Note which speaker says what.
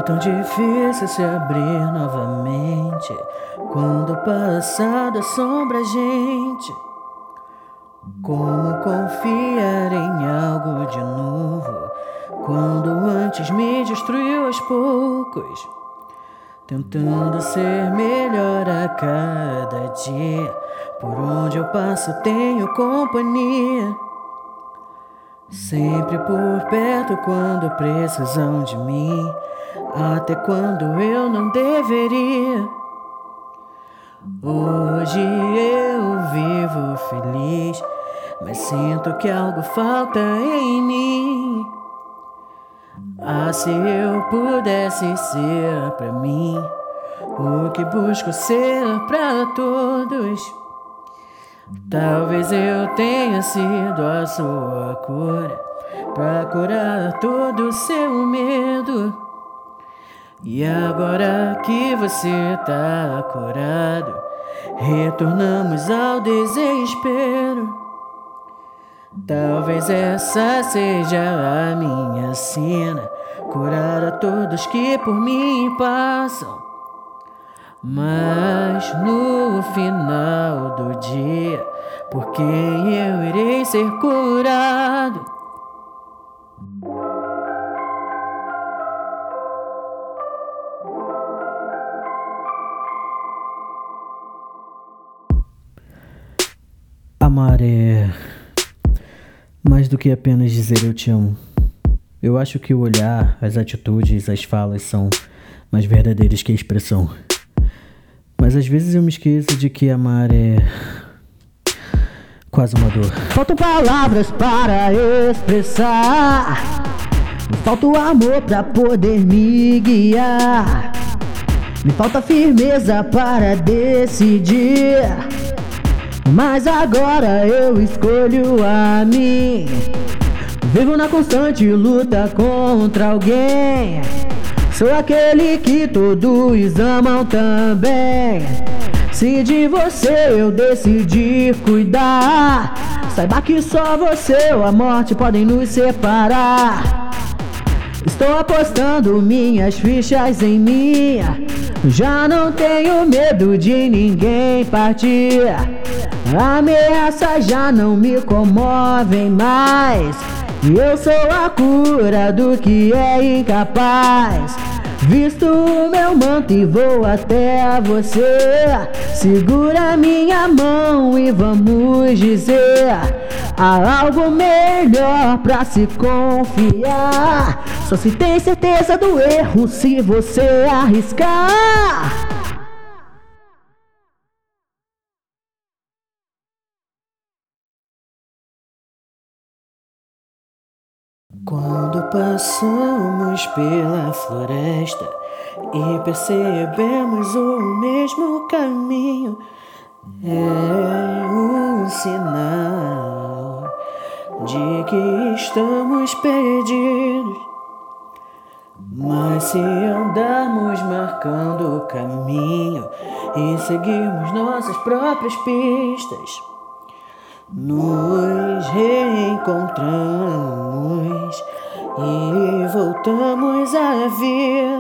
Speaker 1: tão difícil se abrir novamente quando o passado assombra a gente. Como confiar em algo de novo quando antes me destruiu aos poucos? Tentando ser melhor a cada dia, por onde eu passo tenho companhia. Sempre por perto quando precisam de mim, até quando eu não deveria. Hoje eu vivo feliz, mas sinto que algo falta em mim. Ah, se eu pudesse ser pra mim o que busco ser pra todos, talvez eu tenha sido a sua cura pra curar todo o seu medo. E agora que você tá curado, retornamos ao desespero. Talvez essa seja a minha sina, curar a todos que por mim passam. Mas no final do dia, por quem eu irei ser curado? Amar é mais do que apenas dizer eu te amo. Eu acho que o olhar, as atitudes, as falas são mais verdadeiras que a expressão. Mas às vezes eu me esqueço de que amar é quase uma dor.
Speaker 2: Faltam palavras para expressar, me falta o amor pra poder me guiar, me falta firmeza para decidir. Mas agora eu escolho a mim. Vivo na constante luta contra alguém. Sou aquele que todos amam também. Se de você eu decidir cuidar, saiba que só você ou a morte podem nos separar. Estou apostando minhas fichas em mim. Já não tenho medo de ninguém partir. Ameaças já não me comovem mais. E eu sou a cura do que é incapaz. Visto o meu manto e vou até você. Segura minha mão e vamos dizer: há algo melhor pra se confiar. Só se tem certeza do erro se você arriscar.
Speaker 1: Quando passamos pela floresta e percebemos o mesmo caminho, é um sinal de que estamos perdidos. Mas se andarmos marcando o caminho e seguirmos nossas próprias pistas, nos reencontramos e voltamos a ver.